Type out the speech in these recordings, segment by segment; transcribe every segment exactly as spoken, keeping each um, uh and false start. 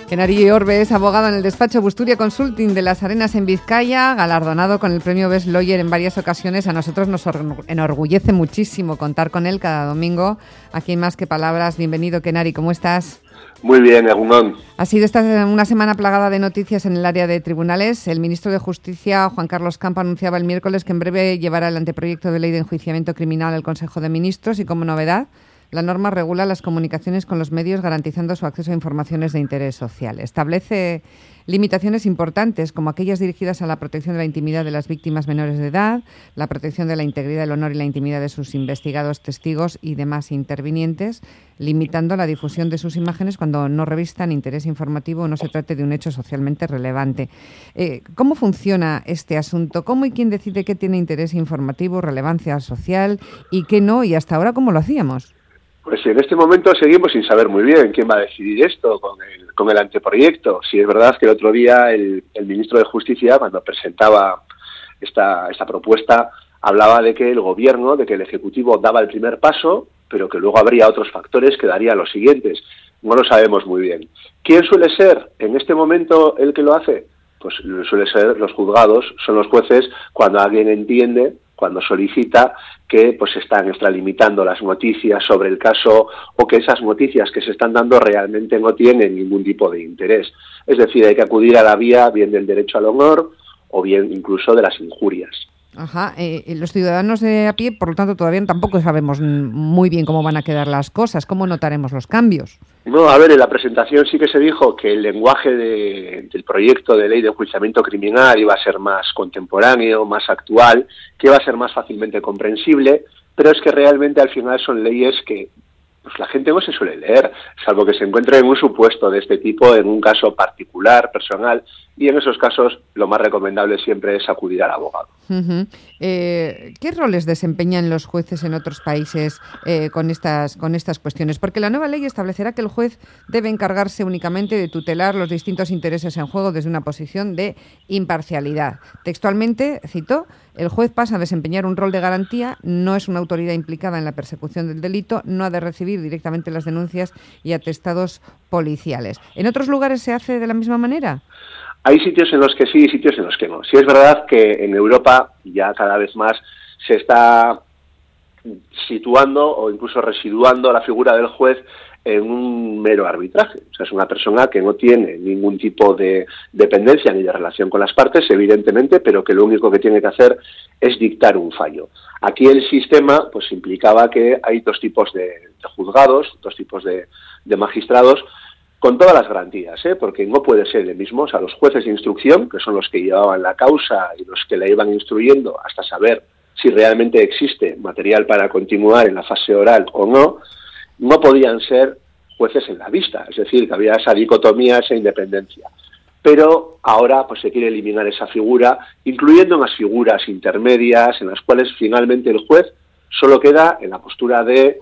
Kenari Orbe es abogado en el despacho Busturia Consulting de Las Arenas en Vizcaya, galardonado con el premio Best Lawyer en varias ocasiones. A nosotros nos enorgullece muchísimo contar con él cada domingo. Aquí en Más que Palabras. Bienvenido, Kenari, ¿cómo estás? Muy bien, Egunon. Ha sido esta una semana plagada de noticias en el área de tribunales. El ministro de Justicia, Juan Carlos Campo, anunciaba el miércoles que en breve llevará el anteproyecto de ley de enjuiciamiento criminal al Consejo de Ministros y, como novedad, la norma regula las comunicaciones con los medios garantizando su acceso a informaciones de interés social. Establece limitaciones importantes como aquellas dirigidas a la protección de la intimidad de las víctimas menores de edad, la protección de la integridad, el honor y la intimidad de sus investigados, testigos y demás intervinientes, limitando la difusión de sus imágenes cuando no revistan interés informativo o no se trate de un hecho socialmente relevante. Eh, ¿Cómo funciona este asunto? ¿Cómo y quién decide qué tiene interés informativo, relevancia social y qué no? Y hasta ahora, ¿cómo lo hacíamos? Pues en este momento seguimos sin saber muy bien quién va a decidir esto con el, con el anteproyecto. Si es verdad que el otro día el, el ministro de Justicia, cuando presentaba esta, esta propuesta, hablaba de que el gobierno, de que el Ejecutivo daba el primer paso, pero que luego habría otros factores que darían los siguientes. No lo sabemos muy bien. ¿Quién suele ser en este momento el que lo hace? Pues suele ser los juzgados, son los jueces cuando alguien entiende, cuando solicita que pues se están extralimitando las noticias sobre el caso o que esas noticias que se están dando realmente no tienen ningún tipo de interés. Es decir, hay que acudir a la vía bien del derecho al honor o bien incluso de las injurias. Ajá, eh, los ciudadanos de a pie, por lo tanto, todavía tampoco sabemos muy bien cómo van a quedar las cosas, cómo notaremos los cambios. No, a ver, en la presentación sí que se dijo que el lenguaje de, del proyecto de ley de enjuiciamiento criminal iba a ser más contemporáneo, más actual, que iba a ser más fácilmente comprensible, pero es que realmente al final son leyes que pues la gente no se suele leer, salvo que se encuentre en un supuesto de este tipo, en un caso particular, personal, y en esos casos lo más recomendable siempre es acudir al abogado. Uh-huh. Eh, ¿Qué roles desempeñan los jueces en otros países eh, con estas con estas cuestiones? Porque la nueva ley establecerá que el juez debe encargarse únicamente de tutelar los distintos intereses en juego desde una posición de imparcialidad. Textualmente, cito, el juez pasa a desempeñar un rol de garantía, no es una autoridad implicada en la persecución del delito, no ha de recibir directamente las denuncias y atestados policiales. ¿En otros lugares se hace de la misma manera? Hay sitios en los que sí y sitios en los que no. Sí es verdad que en Europa ya cada vez más se está situando o incluso residuando la figura del juez en un mero arbitraje. O sea, es una persona que no tiene ningún tipo de dependencia ni de relación con las partes, evidentemente, pero que lo único que tiene que hacer es dictar un fallo. Aquí el sistema pues implicaba que hay dos tipos de, de juzgados, dos tipos de, de magistrados, con todas las garantías, ¿eh? Porque no puede ser el mismo. O sea, los jueces de instrucción, que son los que llevaban la causa y los que la iban instruyendo hasta saber si realmente existe material para continuar en la fase oral o no, no podían ser jueces en la vista. Es decir, que había esa dicotomía, esa independencia. Pero ahora pues se quiere eliminar esa figura, incluyendo unas figuras intermedias en las cuales finalmente el juez solo queda en la postura de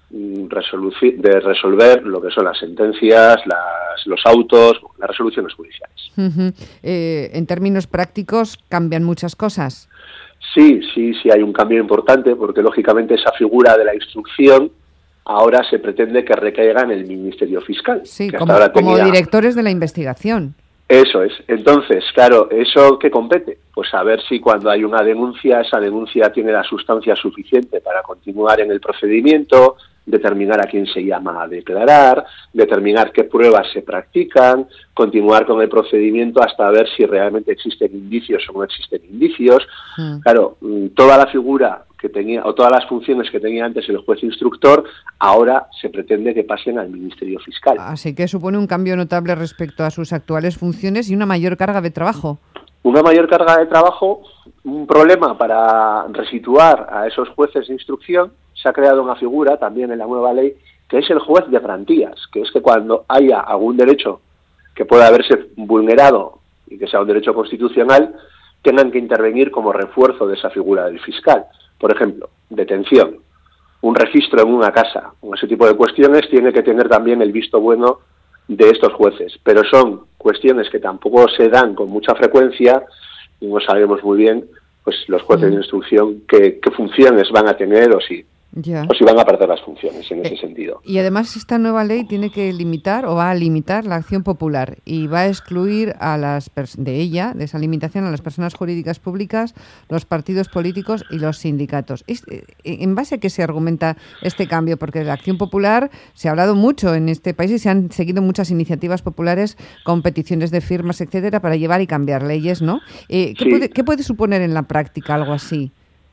de resolver lo que son las sentencias, las, los autos, las resoluciones judiciales. Uh-huh. Eh, en términos prácticos, ¿cambian muchas cosas? Sí, sí, sí hay un cambio importante, porque lógicamente esa figura de la instrucción ahora se pretende que recaiga en el Ministerio Fiscal. Sí, que como, hasta ahora como tenía... directores de la investigación. Eso es. Entonces, claro, ¿eso qué compete? Pues a ver si cuando hay una denuncia, esa denuncia tiene la sustancia suficiente para continuar en el procedimiento, determinar a quién se llama a declarar, determinar qué pruebas se practican, continuar con el procedimiento hasta ver si realmente existen indicios o no existen indicios. Mm. Claro, toda la figura que tenía, o todas las funciones que tenía antes el juez instructor, ahora se pretende que pasen al Ministerio Fiscal. Así que supone un cambio notable respecto a sus actuales funciones y una mayor carga de trabajo. Una mayor carga de trabajo, un problema para resituar a esos jueces de instrucción. Se ha creado una figura también en la nueva ley que es el juez de garantías, que es que cuando haya algún derecho que pueda haberse vulnerado y que sea un derecho constitucional, tengan que intervenir como refuerzo de esa figura del fiscal. Por ejemplo, detención, un registro en una casa, ese tipo de cuestiones tiene que tener también el visto bueno de estos jueces, pero son cuestiones que tampoco se dan con mucha frecuencia y no sabemos muy bien pues los jueces mm. de instrucción qué, qué funciones van a tener o si yeah. o si van a perder las funciones en ese eh, sentido. Y además esta nueva ley tiene que limitar o va a limitar la acción popular y va a excluir a las de ella, de esa limitación, a las personas jurídicas públicas, los partidos políticos y los sindicatos. ¿En base a qué se argumenta este cambio? Porque de la acción popular se ha hablado mucho en este país y se han seguido muchas iniciativas populares con peticiones de firmas, etcétera, para llevar y cambiar leyes, ¿no? Eh, ¿qué, sí. puede, ¿Qué puede suponer en la práctica algo así?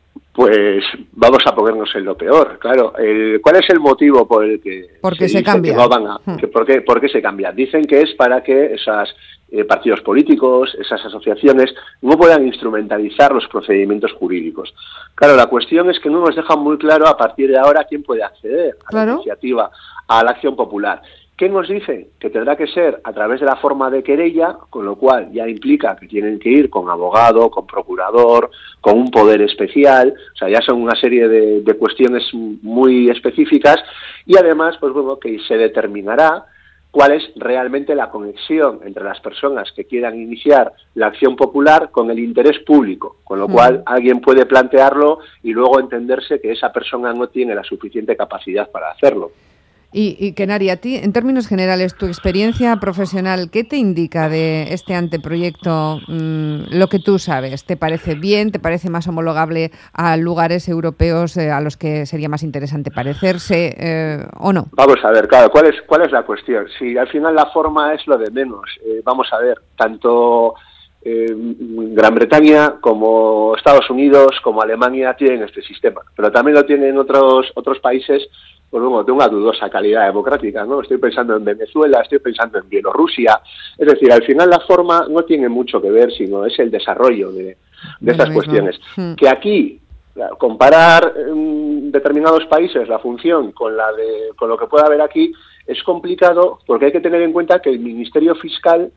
Pues vamos a ponernos en lo peor, claro. El, ¿Cuál es el motivo por el que Porque se, se cambia? Que no van a, que, ¿por, qué, ¿Por qué se cambia? Dicen que es para que esos eh, partidos políticos, esas asociaciones, no puedan instrumentalizar los procedimientos jurídicos. Claro, la cuestión es que no nos dejan muy claro a partir de ahora quién puede acceder a ¿Claro? la iniciativa, a la acción popular. ¿Qué nos dicen? Que tendrá que ser a través de la forma de querella, con lo cual ya implica que tienen que ir con abogado, con procurador, con un poder especial, o sea, ya son una serie de, de cuestiones muy específicas y además, pues bueno, que se determinará cuál es realmente la conexión entre las personas que quieran iniciar la acción popular con el interés público, con lo cual mm. alguien puede plantearlo y luego entenderse que esa persona no tiene la suficiente capacidad para hacerlo. Y, y Kenari, a ti, en términos generales, tu experiencia profesional, ¿qué te indica de este anteproyecto? Mmm, lo que tú sabes, ¿te parece bien? ¿Te parece más homologable a lugares europeos eh, a los que sería más interesante parecerse eh, o no? Vamos a ver, claro, ¿cuál es, cuál es la cuestión? Si al final la forma es lo de menos, eh, vamos a ver, tanto eh, Gran Bretaña como Estados Unidos como Alemania tienen este sistema, pero también lo tienen otros, otros países pues bueno, de una dudosa calidad democrática, ¿no? Estoy pensando en Venezuela, estoy pensando en Bielorrusia, es decir, al final la forma no tiene mucho que ver, sino es el desarrollo de, de estas mismo. cuestiones. Hmm. Que aquí, comparar en determinados países la función con la de con lo que pueda haber aquí es complicado porque hay que tener en cuenta que el Ministerio Fiscal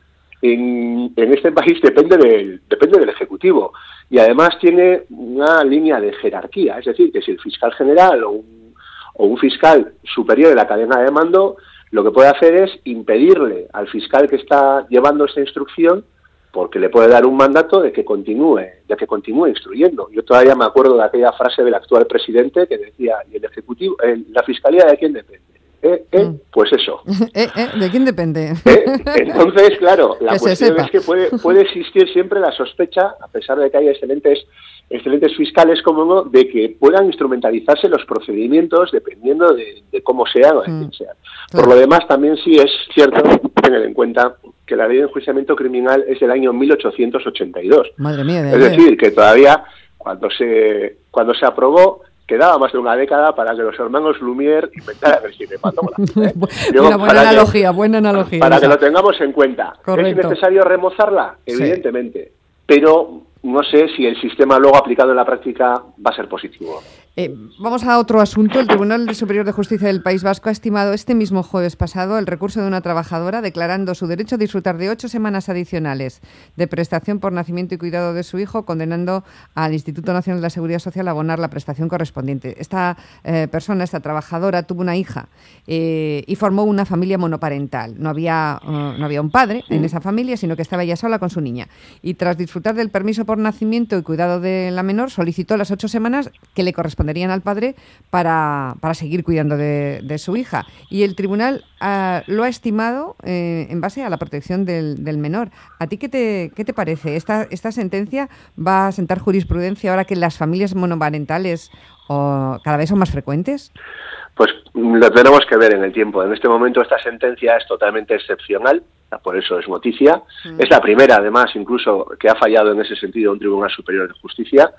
en, en este país depende del, depende del Ejecutivo y además tiene una línea de jerarquía, es decir, que si el fiscal general o un o un fiscal superior de la cadena de mando, lo que puede hacer es impedirle al fiscal que está llevando esta instrucción, porque le puede dar un mandato de que continúe, de que continúe instruyendo. Yo todavía me acuerdo de aquella frase del actual presidente que decía, ¿y el ejecutivo, eh, la fiscalía de quién depende? Eh, eh, mm. Pues eso. Eh, eh, ¿De quién depende? ¿Eh? Entonces, claro, la que cuestión es que puede, puede existir siempre la sospecha, a pesar de que haya excelentes excelentes fiscales, como no, de que puedan instrumentalizarse los procedimientos dependiendo de, de cómo sean o de quién sean. Por lo demás, también sí es cierto tener en cuenta que la ley de enjuiciamiento criminal es del año mil ochocientos ochenta y dos. Madre mía. De es decir, bien. que todavía cuando se cuando se aprobó quedaba más de una década para que los hermanos Lumière inventaran el cinematógrafo. ¿eh? Digo, una buena analogía, que, buena analogía. Para esa. que lo tengamos en cuenta. Correcto. ¿Es necesario remozarla? Evidentemente. Sí. Pero no sé si el sistema luego aplicado en la práctica va a ser positivo. Eh, vamos a otro asunto. El Tribunal Superior de Justicia del País Vasco ha estimado este mismo jueves pasado el recurso de una trabajadora declarando su derecho a disfrutar de ocho semanas adicionales de prestación por nacimiento y cuidado de su hijo, condenando al Instituto Nacional de la Seguridad Social a abonar la prestación correspondiente. Esta eh, persona, esta trabajadora, tuvo una hija eh, y formó una familia monoparental. No había, uh, no había un padre en esa familia, sino que estaba ella sola con su niña. Y tras disfrutar del permiso por nacimiento y cuidado de la menor, solicitó las ocho semanas que le corresponderían al padre para, para seguir cuidando de, de su hija. Y el tribunal uh, lo ha estimado eh, en base a la protección del, del menor. ¿A ti qué te, qué te parece? ¿Esta, esta sentencia va a sentar jurisprudencia ahora que las familias monoparentales o, cada vez son más frecuentes? Pues lo tenemos que ver en el tiempo. En este momento esta sentencia es totalmente excepcional, por eso es noticia. Mm. Es la primera, además, incluso que ha fallado en ese sentido un Tribunal Superior de Justicia.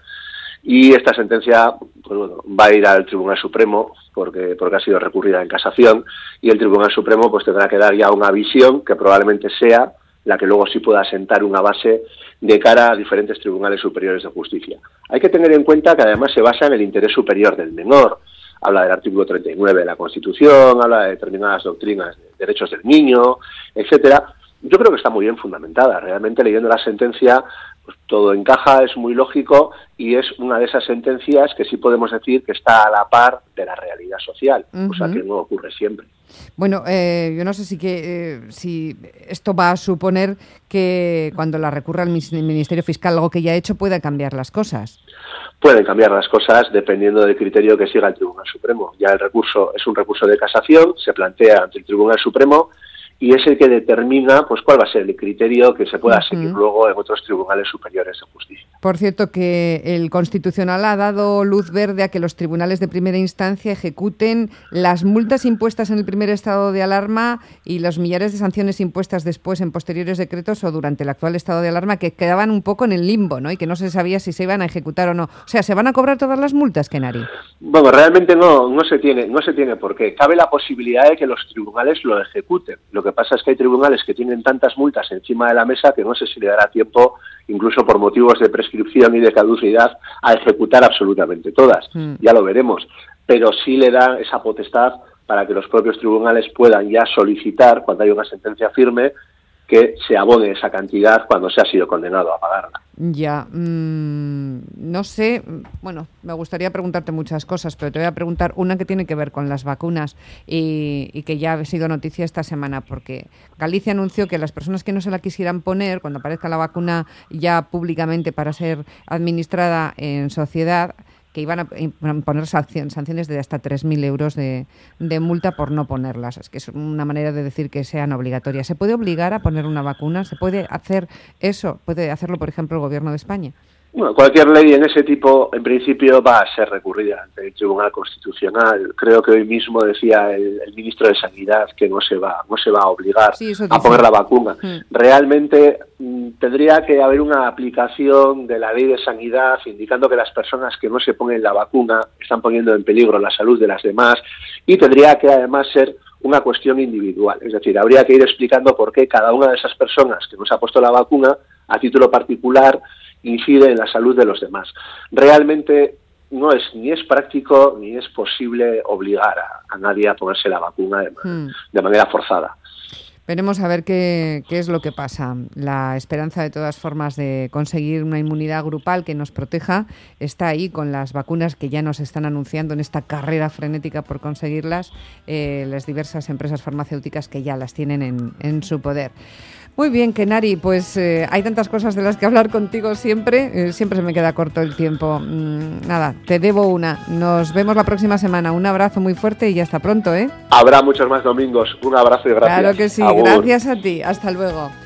Y esta sentencia pues bueno, va a ir al Tribunal Supremo porque porque ha sido recurrida en casación y el Tribunal Supremo pues tendrá que dar ya una visión que probablemente sea la que luego sí pueda sentar una base de cara a diferentes tribunales superiores de justicia. Hay que tener en cuenta que además se basa en el interés superior del menor. Habla del artículo treinta y nueve de la Constitución, habla de determinadas doctrinas de derechos del niño, etcétera. yo creo que está muy bien fundamentada. Realmente, leyendo la sentencia, pues todo encaja, es muy lógico y es una de esas sentencias que sí podemos decir que está a la par de la realidad social, uh-huh. O sea que no ocurre siempre. Bueno, eh, yo no sé si, que, eh, si esto va a suponer que cuando la recurra al Ministerio Fiscal, algo que ya ha hecho, pueda cambiar las cosas. Pueden cambiar las cosas dependiendo del criterio que siga el Tribunal Supremo. Ya el recurso es un recurso de casación, se plantea ante el Tribunal Supremo y es el que determina pues cuál va a ser el criterio que se pueda uh-huh. seguir luego en otros tribunales superiores de justicia. Por cierto, que el Constitucional ha dado luz verde a que los tribunales de primera instancia ejecuten las multas impuestas en el primer estado de alarma y los millares de sanciones impuestas después en posteriores decretos o durante el actual estado de alarma, que quedaban un poco en el limbo, ¿no? Y que no se sabía si se iban a ejecutar o no. O sea, ¿se van a cobrar todas las multas, Kenari? Bueno, realmente no, no se tiene, no se tiene por qué. Cabe la posibilidad de que los tribunales lo ejecuten. Lo que pasa es que hay tribunales que tienen tantas multas encima de la mesa que no sé si le dará tiempo, incluso por motivos de prescripción y de caducidad, a ejecutar absolutamente todas. Mm. Ya lo veremos. Pero sí le da esa potestad para que los propios tribunales puedan ya solicitar, cuando hay una sentencia firme, que se abone esa cantidad cuando se ha sido condenado a pagarla. Ya, mmm, no sé, bueno, me gustaría preguntarte muchas cosas, pero te voy a preguntar una que tiene que ver con las vacunas y, y que ya ha sido noticia esta semana, porque Galicia anunció que las personas que no se la quisieran poner, cuando aparezca la vacuna ya públicamente para ser administrada en sociedad, que iban a poner sanciones de hasta tres mil euros de, de multa por no ponerlas. Es que es una manera de decir que sean obligatorias. ¿Se puede obligar a poner una vacuna? ¿Se puede hacer eso? ¿Puede hacerlo, por ejemplo, el Gobierno de España? Bueno, cualquier ley en ese tipo, en principio, va a ser recurrida ante el Tribunal Constitucional. Creo que hoy mismo decía el, el ministro de Sanidad que no se va, no se va a obligar sí, a poner la vacuna. Mm. Realmente mm, tendría que haber una aplicación de la ley de sanidad indicando que las personas que no se ponen la vacuna están poniendo en peligro la salud de las demás, y tendría que además ser una cuestión individual. Es decir, habría que ir explicando por qué cada una de esas personas que no se ha puesto la vacuna, a título particular, incide en la salud de los demás. Realmente no es ni es práctico ni es posible obligar a, a nadie a ponerse la vacuna de, hmm. de manera forzada. Veremos a ver qué, qué es lo que pasa. La esperanza, de todas formas, de conseguir una inmunidad grupal que nos proteja está ahí con las vacunas que ya nos están anunciando en esta carrera frenética por conseguirlas, eh, las diversas empresas farmacéuticas que ya las tienen en, en su poder. Muy bien, Kenari, pues eh, hay tantas cosas de las que hablar contigo siempre, eh, siempre se me queda corto el tiempo. Mm, nada, te debo una. Nos vemos la próxima semana. Un abrazo muy fuerte y hasta pronto, ¿eh? Habrá muchos más domingos. Un abrazo y gracias. Claro que sí, Agur. Gracias a ti. Hasta luego.